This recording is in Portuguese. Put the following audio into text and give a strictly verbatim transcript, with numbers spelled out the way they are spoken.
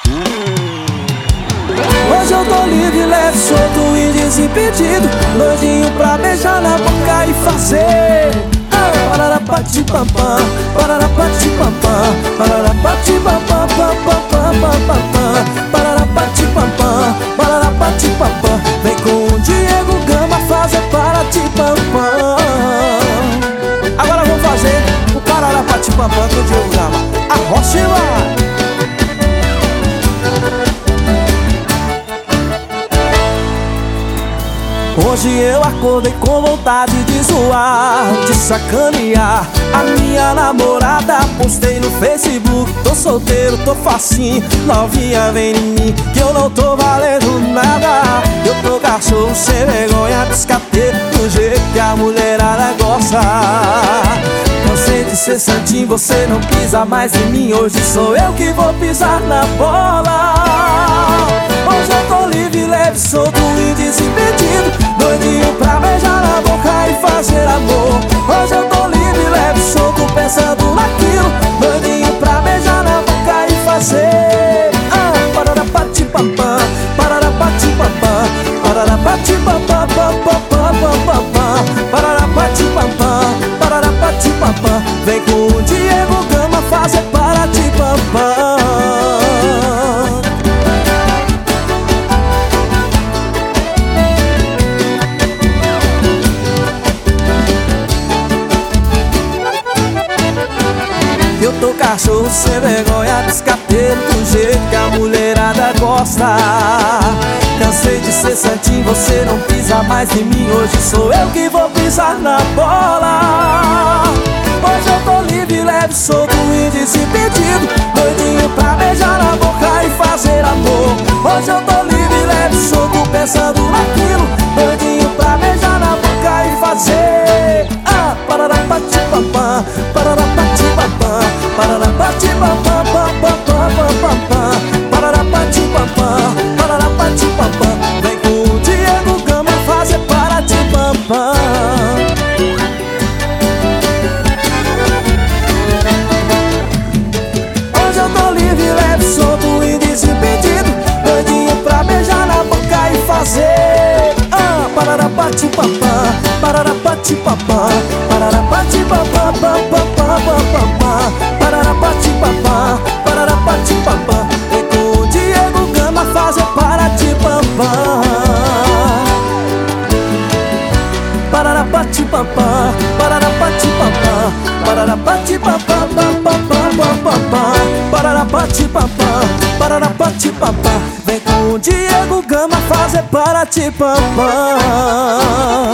Hoje eu tô livre, leve, solto e desimpedido, doidinho pra beijar na boca e fazer Pararapati-pam-pam, pararapati-pam-pam, pararapati-pam-pam, pam-pam-pam-pam-pam, pararapati-pam-pam, pararapati-pam-pam. Vem com o Diego Gama fazer parati-pam-pam. Agora vamos fazer o pararapati-pam-pam com o Diego Gama. Arrocha e vai! Hoje eu acordei com vontade de zoar, de sacanear a minha namorada. Postei no Facebook, tô solteiro, tô facinho, novinha vem em mim que eu não tô valendo nada. Eu tô cachorro sem vergonha, descatei do jeito que a mulherada gosta. Cansei de ser santinho, você não pisa mais em mim, hoje sou eu que vou pisar na bola. Hoje eu tô livre, leve, solto e desimpedido, doidinho pra beijar na boca e fazer amor. Hoje eu tô livre, leve, solto, pensando naquilo, doidinho pra beijar na boca e fazer ah, pararapati-pam-pam, pararapati-pam-pam, pararapati-pam-pam, pam-pam-pam-pam-pam, pararapati-pam-pam, pararapati-pam-pam. Vem com o Diego Gama fazer parati-pam-pam. Eu tô cachorro sem vergonha, descateiro do jeito que a mulherada gosta. Cansei de ser santinho, você não pisa mais em mim, hoje sou eu que vou pisar na bola. Hoje eu tô livre, leve, solto e desimpedido, doidinho pra beijar na boca e fazer amor. Hoje eu tô livre, leve, solto, pensando naquilo, doidinho pra beijar na boca e fazer ah, pararapati-pam-pam, pararapati-pam-pam, pararapati-pam-pam, pam-pam-pam-pam-pam, pararapati-pam-pam, pararapati-pam-pam. Vem com o Diego Gama fazer parati-pam-pam. Hoje eu tô livre, leve, solto e desimpedido, doidinho pra beijar na boca e fazer ah, pararapati-pam-pam, pararapati-pam-pam, pararapati-pam-pam, pam-pam-pam-pam-pam, pararapati-pam-pam, pararapati-pam-pam. Vem com o Diego Gama fazer parati-pam-pam, pararapati-pam-pam, pararapati-pam-pam, pararapati-pam-pam, pam-pam-pam-pam-pam, pararapati-pam-pam, pararapati-pam-pam. Vem com o Diego Gama fazer parati-pam-pam.